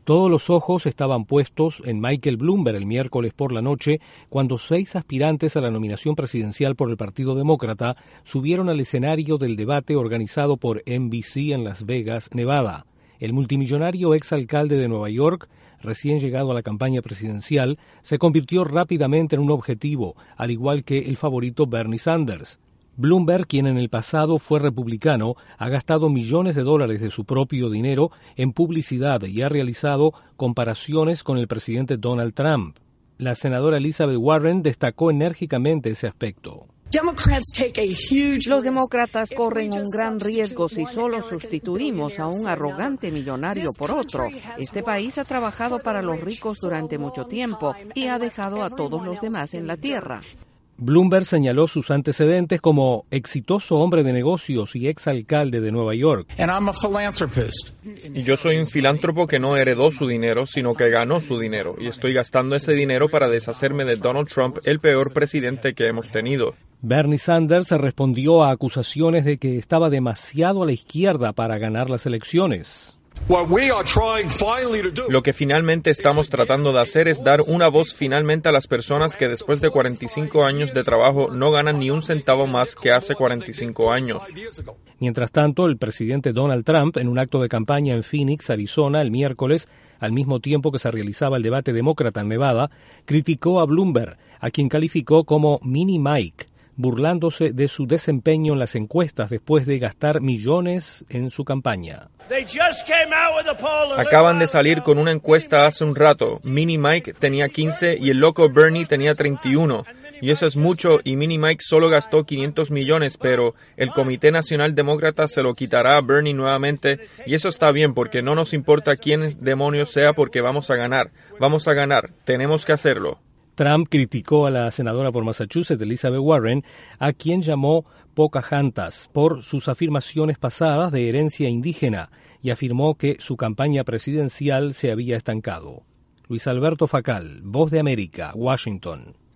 Todos los ojos estaban puestos en Michael Bloomberg el miércoles por la noche, cuando 6 aspirantes a la nominación presidencial por el Partido Demócrata subieron al escenario del debate organizado por NBC en Las Vegas, Nevada. El multimillonario exalcalde de Nueva York, recién llegado a la campaña presidencial, se convirtió rápidamente en un objetivo, al igual que el favorito Bernie Sanders. Bloomberg, quien en el pasado fue republicano, ha gastado millones de dólares de su propio dinero en publicidad y ha realizado comparaciones con el presidente Donald Trump. La senadora Elizabeth Warren destacó enérgicamente ese aspecto. Los demócratas corren un gran riesgo si solo sustituimos a un arrogante millonario por otro. Este país ha trabajado para los ricos durante mucho tiempo y ha dejado a todos los demás en la tierra. Bloomberg señaló sus antecedentes como exitoso hombre de negocios y exalcalde de Nueva York. Y yo soy un filántropo que no heredó su dinero, sino que ganó su dinero, y estoy gastando ese dinero para deshacerme de Donald Trump, el peor presidente que hemos tenido. Bernie Sanders respondió a acusaciones de que estaba demasiado a la izquierda para ganar las elecciones. Lo que finalmente estamos tratando de hacer es dar una voz finalmente a las personas que después de 45 años de trabajo no ganan ni un centavo más que hace 45 años. Mientras tanto, el presidente Donald Trump, en un acto de campaña en Phoenix, Arizona, el miércoles, al mismo tiempo que se realizaba el debate demócrata en Nevada, criticó a Bloomberg, a quien calificó como Mini Mike, burlándose de su desempeño en las encuestas después de gastar millones en su campaña. Acaban de salir con una encuesta hace un rato. Mini Mike tenía 15 y el loco Bernie tenía 31. Y eso es mucho, y Mini Mike solo gastó 500 millones, pero el Comité Nacional Demócrata se lo quitará a Bernie nuevamente, y eso está bien, porque no nos importa quién demonios sea, porque vamos a ganar, tenemos que hacerlo. Trump criticó a la senadora por Massachusetts, Elizabeth Warren, a quien llamó Pocahontas por sus afirmaciones pasadas de herencia indígena y afirmó que su campaña presidencial se había estancado. Luis Alberto Facal, Voz de América, Washington.